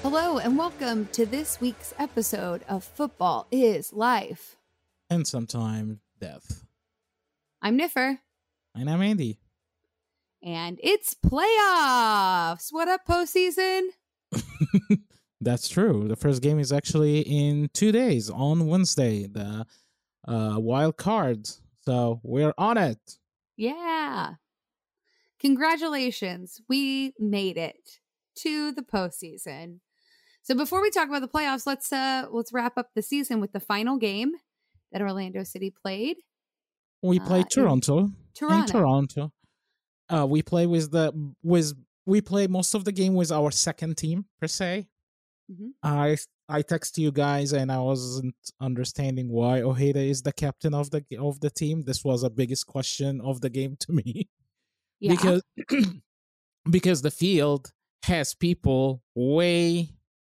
Hello and welcome to this week's episode of Football is Life. And sometimes death. I'm Niffer. And I'm Andy. And it's playoffs. What up, postseason? That's true. The first game is actually in 2 days on Wednesday, the wild card. So we're on it. Yeah. Congratulations. We made it to the postseason. So before we talk about the playoffs, let's wrap up the season with the final game that Orlando City played. We played Toronto. Toronto. We play we play most of the game with our second team per se. Mm-hmm. I text you guys and I wasn't understanding why Ojeda is the captain of the team. This was the biggest question of the game to me. Yeah. Because the field has people way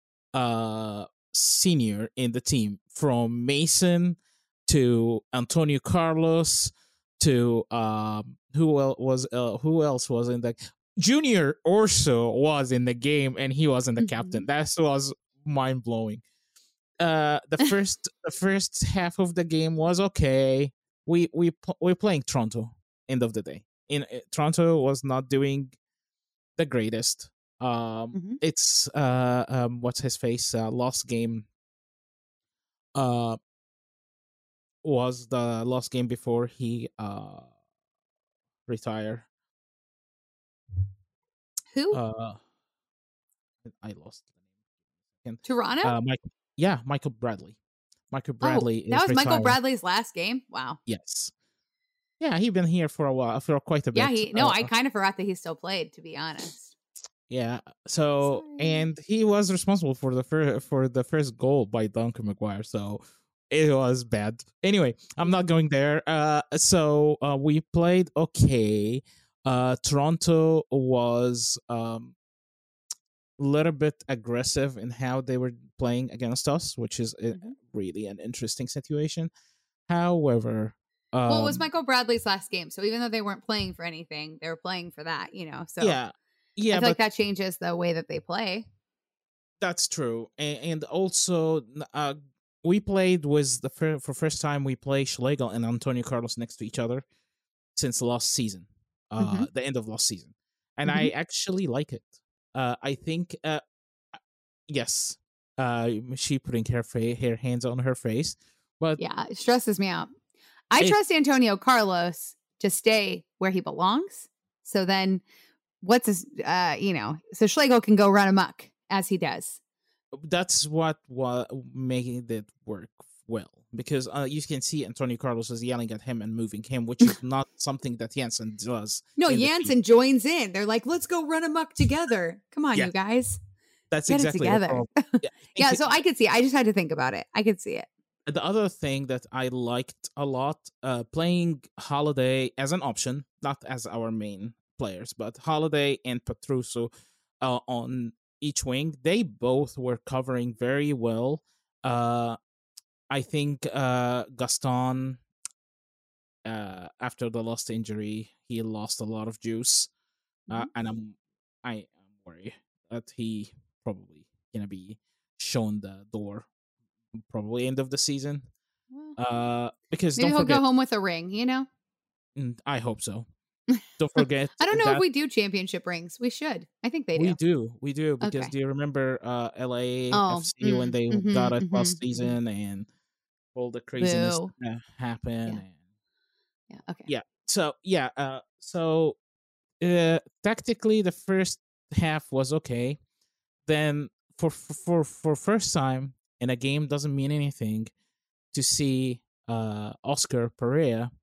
senior in the team, from Mason to Antonio Carlos to who else was in the Junior Orso was in the game and he wasn't the captain. That was mind blowing. The first half of the game was okay. We're playing Toronto. End of the day, Toronto was not doing the greatest. It's what's his face lost game. Was the last game before he retire. Who? I lost the name. Toronto? Michael Bradley. Michael Bradley. That was retiring. Michael Bradley's last game? Wow. Yes. Yeah, he's been here for a while, for quite a bit. Yeah, I kind of forgot that he still played, to be honest. Yeah. So, and he was responsible for the first goal by Duncan McGuire. So it was bad. Anyway, I'm not going there. So we played okay. Toronto was a little bit aggressive in how they were playing against us, which is really an interesting situation. However, well, it was Michael Bradley's last game, so even though they weren't playing for anything, they were playing for that, So yeah, I feel like that changes the way that they play. That's true, and also we played with for first time we play Schlegel and Antonio Carlos next to each other since last season, the end of last season, and I actually like it. I think, yes, she putting her hands on her face, but yeah, it stresses me out. I trust Antonio Carlos to stay where he belongs. So then, what's his, so Schlegel can go run amok as he does. That's what making it work well, because you can see Antonio Carlos is yelling at him and moving him, which is not something that Jansen does. No, Jansen joins in. They're like, let's go run amok together. Come on, you guys. That's Get exactly it together. Yeah, so I could see it. I just had to think about it. I could see it. The other thing that I liked a lot, playing Holiday as an option, not as our main players, but Holiday and Petruso on each wing, they both were covering very well. I think Gaston, after the last injury, he lost a lot of juice, and I am worried that he probably gonna be shown the door. Probably end of the season. Because maybe he'll go home with a ring, I hope so. Don't forget. I don't know if we do championship rings. We should. I think they do. We do. Because do you remember LAFC when they got it last season and all the craziness that happened? Yeah. Okay. Yeah. So So tactically, the first half was okay. Then for first time in a game, doesn't mean anything to see Oscar Pereira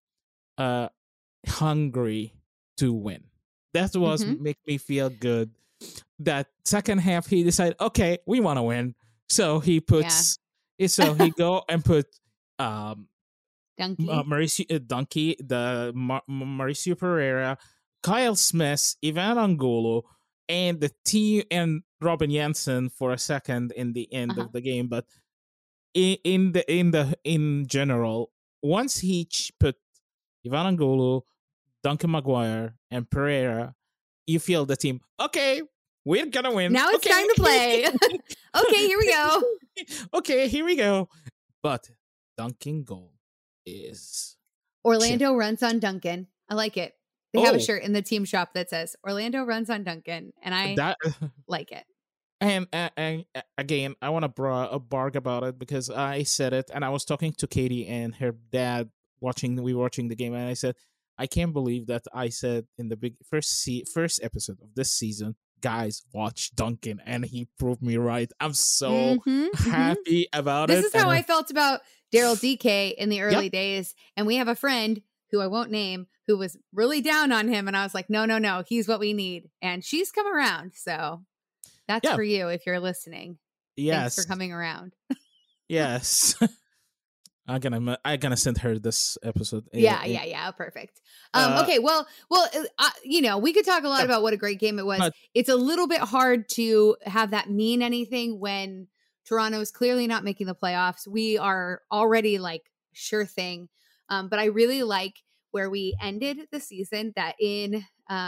hungry to win. That was make me feel good. That second half, he decided, okay, we want to win, so he puts. So he go and put Mauricio Pereira, Kyle Smith, Ivan Angulo, and the team and Robin Jansen for a second in the end of the game. But in general, once he put Ivan Angulo, Duncan McGuire, and Pereira, you feel the team, okay, We're gonna win. Now it's time to play. Okay, here we go. Okay, here we go. But Duncan goal is Orlando runs on Duncan. I like it. They have a Oh. shirt in the team shop that says Orlando runs on Duncan, and I that. like it. And again, I want to bark about it because I said it, and I was talking to Katie and her dad we were watching the game, and I said, I can't believe that I said in the first episode of this season, guys, watch Duncan, and he proved me right. I'm so happy about This it. is how I felt about Daryl DK in the early Yep. days, and we have a friend who I won't name who was really down on him, and I was like, no, he's what we need, and she's come around, so that's Yeah. for you if you're listening. Yes, Thanks for coming around. yes. I'm gonna send her this episode. Yeah, perfect. Uh, Okay, well, we could talk a lot about what a great game it was. but- It's a little bit hard to have that mean anything when Toronto is clearly not making the playoffs. We are already like sure thing, but I really like where we ended the season. That in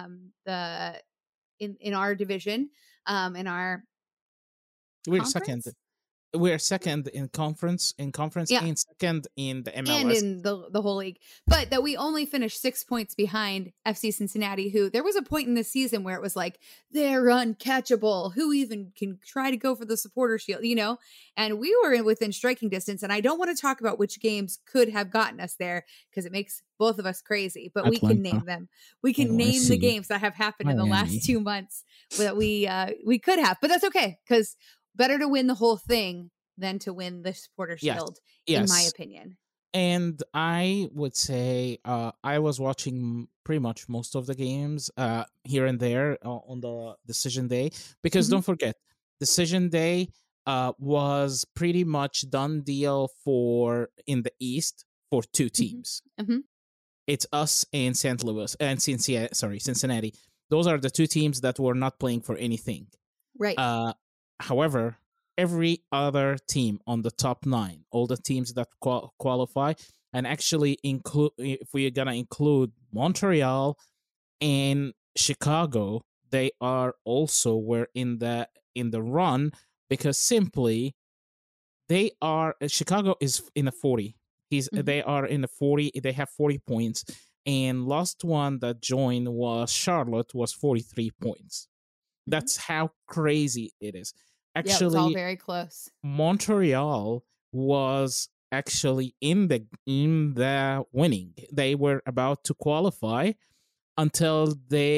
in our division, in our we're conference? second. We're second in conference, Yeah. and second in the MLS. and in the whole league, but that we only finished 6 points behind FC Cincinnati, who there was a point in this season where it was like, they're uncatchable. Who even can try to go for the supporter shield, And we were within striking distance. And I don't want to talk about which games could have gotten us there because it makes both of us crazy, but we can Atlanta. name them. We can Oh, I name the see. games that have happened in the Miami. last 2 months that we could have, but that's okay because better to win the whole thing than to win the supporter Yes. shield, Yes. in my opinion. And I would say I was watching pretty much most of the games here and there on the decision day, because Mhm. don't forget, decision day was pretty much done deal for in the East for two teams. Mhm. It's us and St. Louis and Cincinnati. Those are the two teams that were not playing for anything. Right. However, every other team on the top 9, all the teams that qualify, and actually include, if we're gonna include Montreal and Chicago, they are also were in the run, because simply Chicago is in the 40. They are in the 40. They have 40 points, and last one that joined was Charlotte, was 43 points. That's how crazy it is. Actually, it's all very close. Montreal was actually in the winning. They were about to qualify until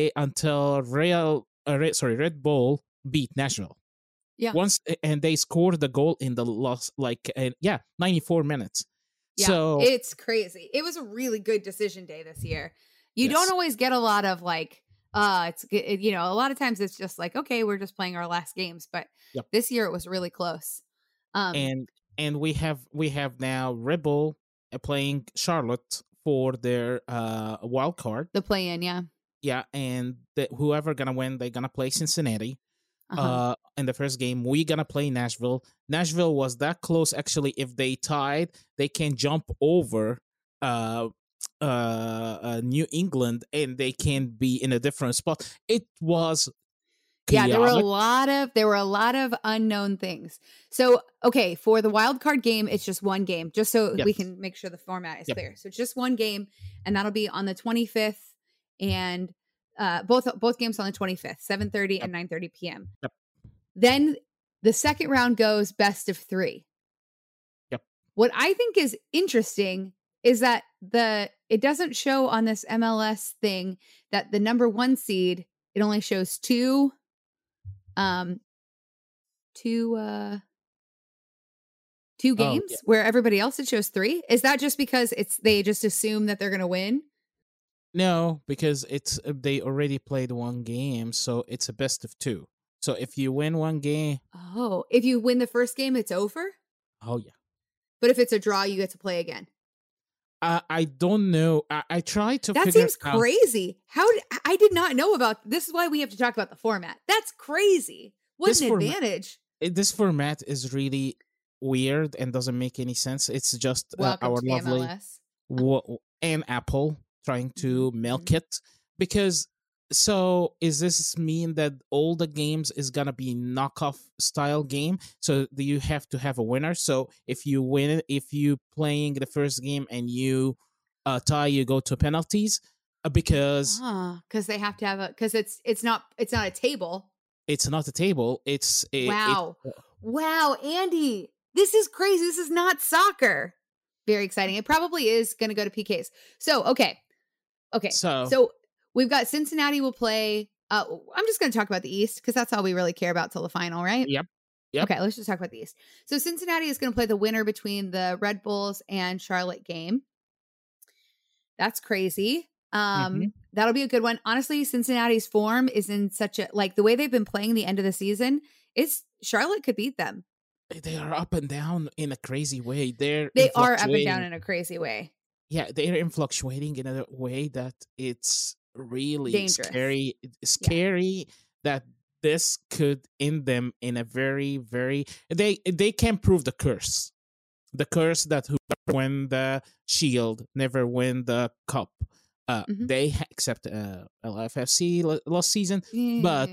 Red Bull beat Nashville. Yeah. And they scored the goal in the last 94 minutes. Yeah, So it's crazy. It was a really good decision day this year. You Yes. don't always get a lot of like, a lot of times it's just like, okay, we're just playing our last games. But Yep. this year it was really close. and we have now Red Bull playing Charlotte for their wild card. The play-in, yeah. Yeah, and whoever gonna win, they're gonna play Cincinnati. Uh-huh. In the first game, we gonna play Nashville. Nashville was that close. Actually, if they tied, they can jump over New England, and they can be in a different spot. It was Yeah, chaotic. there were a lot of unknown things. So, okay, for the wild card game, it's just one game, just so Yes. we can make sure the format is Yep. clear. So, it's just one game, and that'll be on the 25th, and both games on the 25th, 7:30 and 9:30 p.m. Yep. Then the second round goes best of 3. Yep. What I think is interesting is that it doesn't show on this MLS thing that the number 1 seed, it only shows two games, yeah. where everybody else it shows 3. Is that just because they just assume that they're going to win? No, because they already played one game, so it's a best of 2. So if you win one game, Oh, if you win the first game, it's over. oh yeah. But if it's a draw, you get to play again. I don't know. I tried to That figure seems out. crazy. I did not know about this. Is why we have to talk about the format. That's crazy. What This an format- advantage. This format is really weird and doesn't make any sense. It's just Welcome our to the lovely MLS. and Apple trying to milk Mhm. it, because So is this mean that all the games is gonna be knockoff style game? So do you have to have a winner? So if you win, if you playing the first game and you tie, you go to penalties, because Because they have to have a because it's not a table. it's not a table. Wow. Wow, Andy. This is crazy. This is not soccer. Very exciting. It probably is going to go to PKs. So, okay. So we've got Cincinnati will play. I'm just going to talk about the East because that's all we really care about till the final, right? Yep. Okay, let's just talk about the East. So Cincinnati is going to play the winner between the Red Bulls and Charlotte game. That's crazy. That'll be a good one. Honestly, Cincinnati's form is in such a the way they've been playing the end of the season. Charlotte could beat them. They are up and down in a crazy way. They are up and down in a crazy way. Yeah, they're fluctuating in a way that it's really dangerous. Scary that this could end them in a very, very. They can prove the curse that whoever win the Shield never win the Cup. They except LFFC last season, but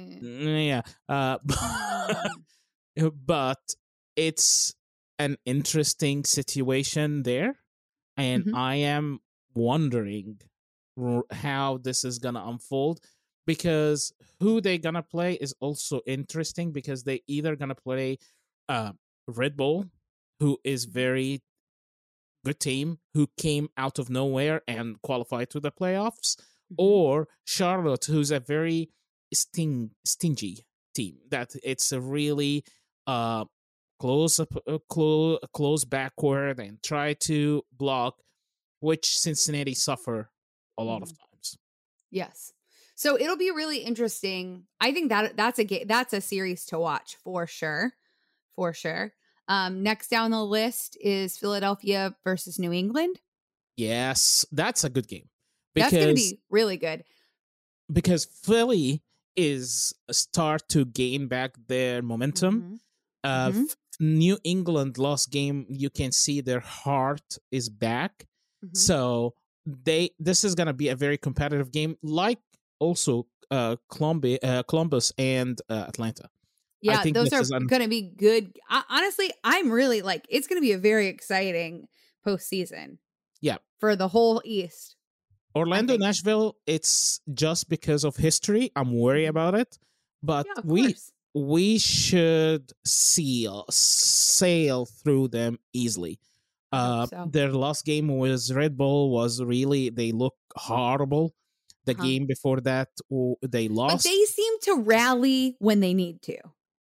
but it's an interesting situation there, and I am wondering how this is gonna unfold, because who they gonna play is also interesting, because they either gonna play Red Bull, who is very good team who came out of nowhere and qualified to the playoffs, or Charlotte, who's a very stingy team that it's a really close backward and try to block, which Cincinnati suffer a lot of times. Yes. So it'll be really interesting. I think that's a series to watch for sure. For sure. Next down the list is Philadelphia versus New England. Yes, that's a good game. That's going to be really good. Because Philly is start to gain back their momentum. New England last game, you can see their heart is back. So this is going to be a very competitive game, like also Columbus and Atlanta. Yeah, those are going to be good. Honestly, I'm really it's going to be a very exciting postseason. Yeah. For the whole East. Orlando, Nashville, it's just because of history. I'm worried about it. But we should sail through them easily. Their last game was Red Bull was really, they look horrible. The game before that, they lost. But they seem to rally when they need to.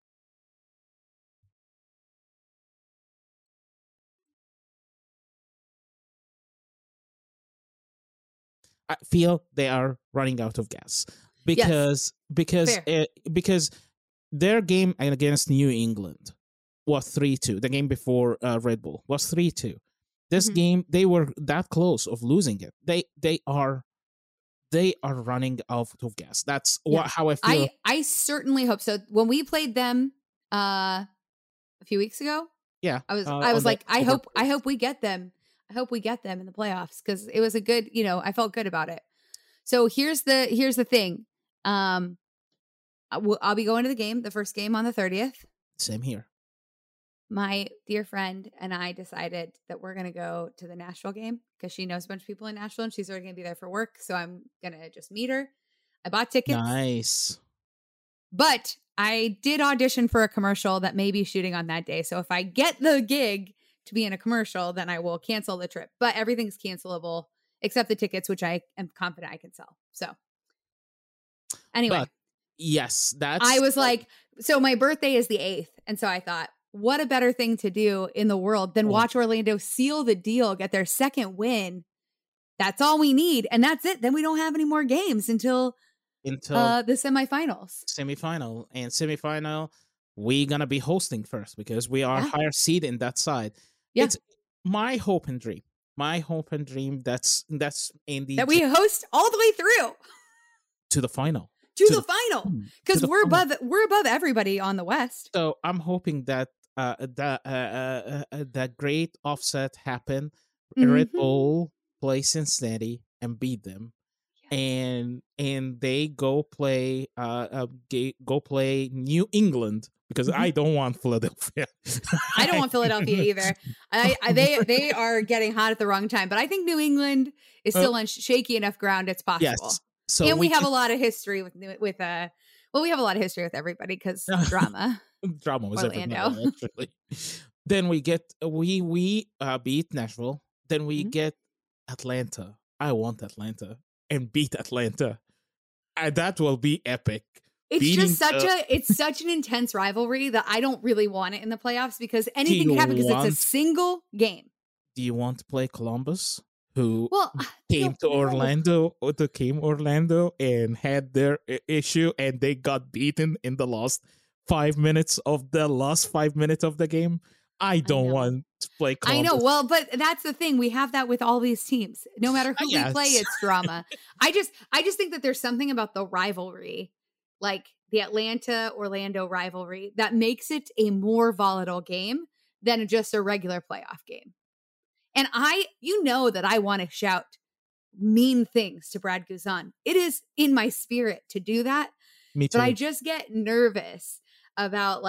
I feel they are running out of gas because their game against New England was 3-2. The game before Red Bull was 3-2. This game, they were that close of losing it. They are running out of gas. That's how I feel. I certainly hope so. When we played them a few weeks ago, I was like, I hope we get them. I hope we get them in the playoffs, because it was a good, I felt good about it. So here's the thing. I'll be going to the game, the first game on the 30th. Same here. My dear friend and I decided that we're going to go to the Nashville game because she knows a bunch of people in Nashville and she's already going to be there for work. So I'm going to just meet her. I bought tickets. Nice. But I did audition for a commercial that may be shooting on that day. So if I get the gig to be in a commercial, then I will cancel the trip. But everything's cancelable except the tickets, which I am confident I can sell. So anyway. But yes, I was like, so my birthday is the 8th. And so I thought, what a better thing to do in the world than watch Orlando seal the deal, get their second win. That's all we need. And that's it. Then we don't have any more games until the semifinals. Semifinal, we're going to be hosting first because we are higher seed in that side. Yeah. It's my hope and dream. That's in the... That we host all the way through. To the final. To the final. Because we're above everybody on the West. So I'm hoping that that great offset happen. Red Bull play Cincinnati and beat them. and they go play go play New England, because I don't want Philadelphia. I don't want Philadelphia either. They are getting hot at the wrong time, but I think New England is still on shaky enough ground. It's possible. Yes. So and we have a lot of history with we have a lot of history with everybody because drama. Drama was Orlando. everywhere, actually. Then we get we beat Nashville. Then we get Atlanta. I want Atlanta and beat Atlanta. That will be epic. It's just it's such an intense rivalry that I don't really want it in the playoffs because anything can happen because it's a single game. Do you want to play Columbus, who came to Orlando and had their issue, and they got beaten in the last 5 minutes of the game? I don't want to play Columbus. I know. Well, but that's the thing. We have that with all these teams. No matter who we play, it's drama. I just think that there's something about the rivalry, like the Atlanta-Orlando rivalry, that makes it a more volatile game than just a regular playoff game. And that I want to shout mean things to Brad Guzan. It is in my spirit to do that. Me too. But I just get nervous about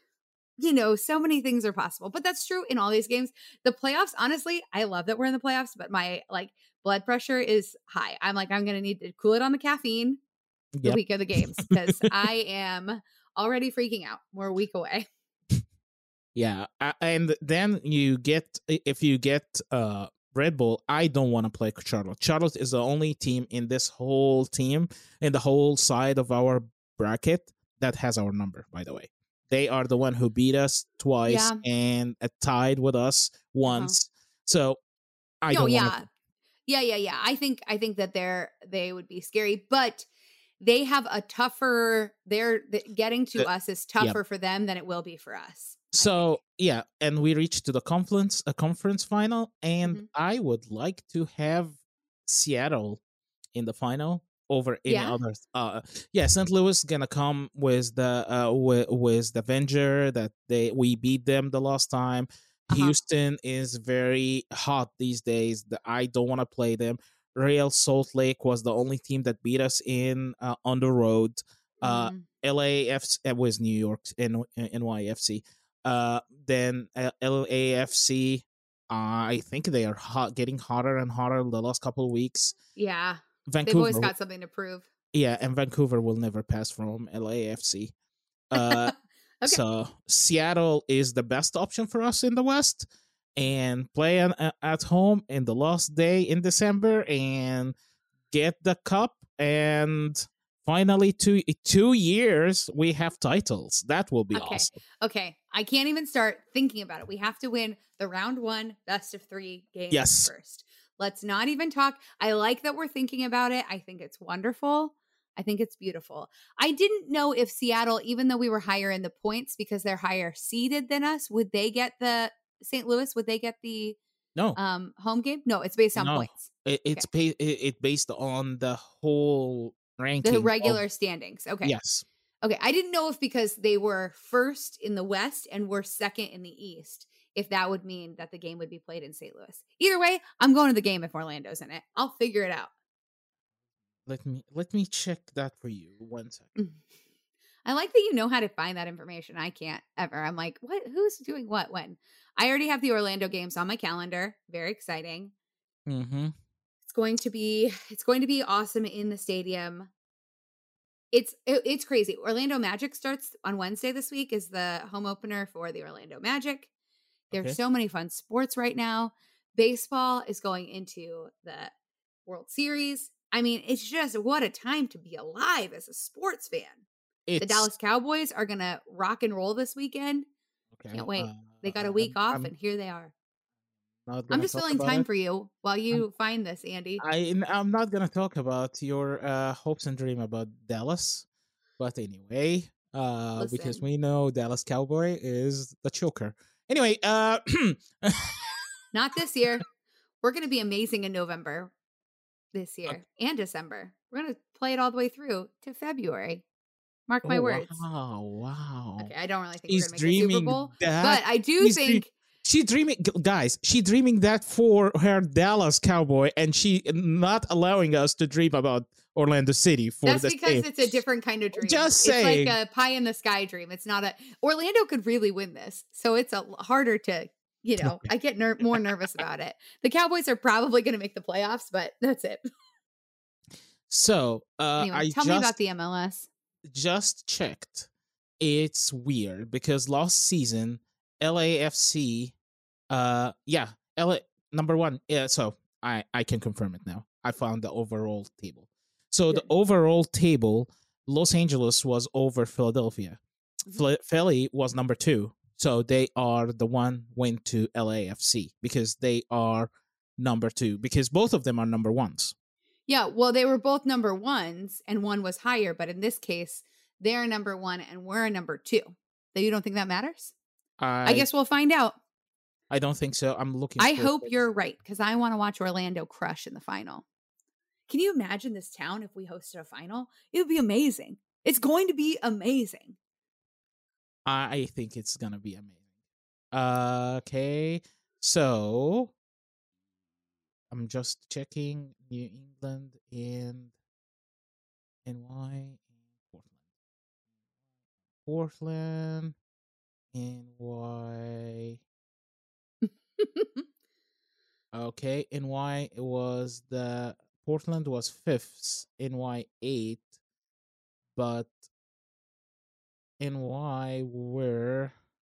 so many things are possible, but that's true in all these games. The playoffs, honestly, I love that we're in the playoffs, but my blood pressure is high. I'm going to need to cool it on the caffeine the week of the games because I am already freaking out. We're a week away. Yeah. And then if you get Red Bull, I don't want to play Charlotte. Charlotte is the only team in this whole team and the whole side of our bracket that has our number, by the way. They are the one who beat us twice and tied with us once. So I don't want to. Yeah. I think that they would be scary, but they have a tougher. Getting to us is tougher for them than it will be for us. So and we reached to the conference final, and I would like to have Seattle in the final over any others. St. Louis gonna come with the Avenger that we beat them the last time. Houston is very hot these days. I don't want to play them. Real Salt Lake was the only team that beat us on the road. LAFC was New York and NYFC. Then LAFC. I think they are getting hotter and hotter the last couple of weeks. Yeah. Vancouver, they've always got something to prove. Yeah, and Vancouver will never pass from LAFC. Okay. So Seattle is the best option for us in the West, and play at home in the last day in December and get the cup. And finally, 2 years we have titles. That will be awesome. Okay, I can't even start thinking about it. We have to win the round 1 best of 3 games first. Let's not even talk. I like that we're thinking about it. I think it's wonderful. I think it's beautiful. I didn't know if Seattle, even though we were higher in the points because they're higher seeded than us, would they get the St. Louis? Would they get the home game? No, it's based on points. It's based on the whole ranking. The regular standings. Okay. Yes. Okay. I didn't know if because they were first in the West and we're second in the East, if that would mean that the game would be played in St. Louis. Either way, I'm going to the game if Orlando's in it. I'll figure it out. Let me check that for you. 1 second. I like that you know how to find that information. I can't ever. I'm like, what? Who's doing what when? I already have the Orlando games on my calendar. Very exciting. Mm-hmm. It's going to be awesome in the stadium. It's crazy. Orlando Magic starts on Wednesday this week. Is the home opener for the Orlando Magic. There's so many fun sports right now. Baseball is going into the World Series. I mean, it's just what a time to be alive as a sports fan. The Dallas Cowboys are going to rock and roll this weekend. Okay. Can't wait. They got a week off, and here they are. I'm just filling time for you while you find this, Andy. I'm not going to talk about your hopes and dream about Dallas. But anyway, because we know Dallas Cowboy is the choker. Anyway, not this year. We're going to be amazing in November this year and December. We're going to play it all the way through to February. Mark my words. Wow. Okay, I don't really think we're going to make a Super Bowl. But I do think She dreaming, guys. She dreaming that for her Dallas Cowboy, and she not allowing us to dream about Orlando City for That's this because game. it's a different kind of dream. Just saying. It's like a pie in the sky dream. It's not a Orlando could really win this, so it's harder to. I get more nervous about it. The Cowboys are probably going to make the playoffs, but that's it. So, anyway, tell me about the MLS. Just checked. It's weird because last season, LAFC, LA number one. Yeah, so I can confirm it now. I found the overall table. So Good. the overall table, Los Angeles was over Philadelphia. Mhm. Philly was number 2. So they are the one went to LAFC because they are number 2 because both of them are number 1s. Yeah, well, they were both number 1s and one was higher, but in this case, they're number 1 and we're number 2. So you don't think that matters? I guess we'll find out. I don't think so. I'm looking. I hope you're right because I want to watch Orlando crush in the final. Can you imagine this town if we hosted a final? It would be amazing. It's going to be amazing. I think it's gonna be amazing. Okay, so I'm just checking New England and NY and Portland, NY. Okay, NY was Portland was 5th, NY 8th, but NY were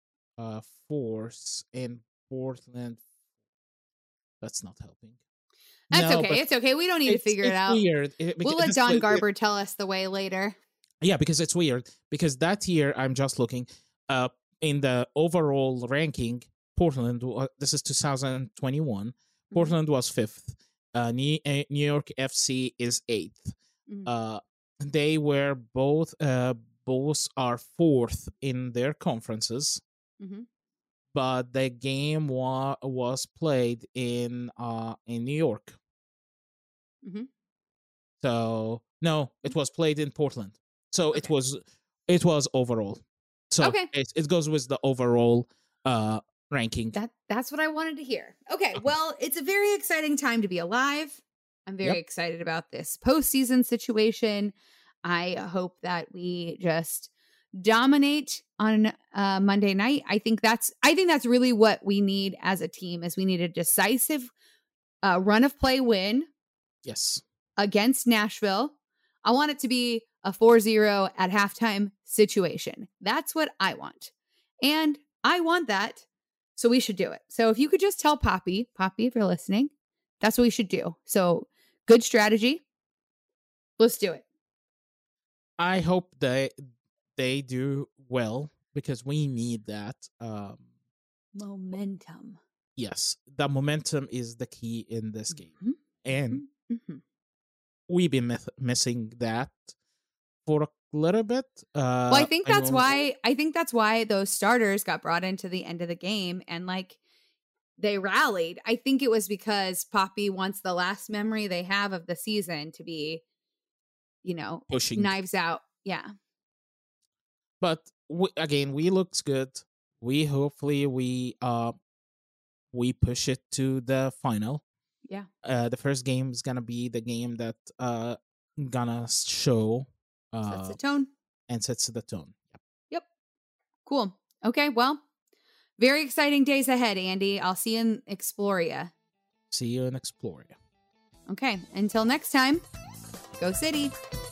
4th, and Portland. That's not helping. That's okay. It's okay. We don't need to figure it out. Weird. We'll let Don Garber tell us the way later. Yeah, because it's weird. Because that year, I'm just looking in the overall ranking, Portland, this is 2021, Portland was 5th. New York FC is 8th. Mm-hmm. They were both are 4th in their conferences. Mm-hmm. But the game was played in New York. Mm-hmm. So no, it was played in Portland. So okay. it was overall. So okay. it goes with the overall ranking. That's what I wanted to hear. Okay, well, it's a very exciting time to be alive. I'm very excited about this postseason situation. I hope that we just dominate on Monday night. I think that's really what we need as a team is we need a decisive run of play win. Yes. Against Nashville. I want it to be a 4-0 at halftime situation. That's what I want. And I want that. So we should do it. So if you could just tell Poppy, if you're listening, that's what we should do. So good strategy. Let's do it. I hope they do well because we need that momentum. Yes, the momentum is the key in this game, and mm-hmm. we've been missing that for a little bit. Well, I think that's why those starters got brought into the end of the game and like they rallied. I think it was because Poppy wants the last memory they have of the season to be, pushing knives out. Yeah. But we looks good. We hopefully we push it to the final. Yeah. The first game is gonna be the game that gonna show sets the tone and sets the tone. Yep. Cool. Okay. Well, very exciting days ahead, Andy. I'll see you in Exploria. See you in Exploria. Okay. Until next time, go City.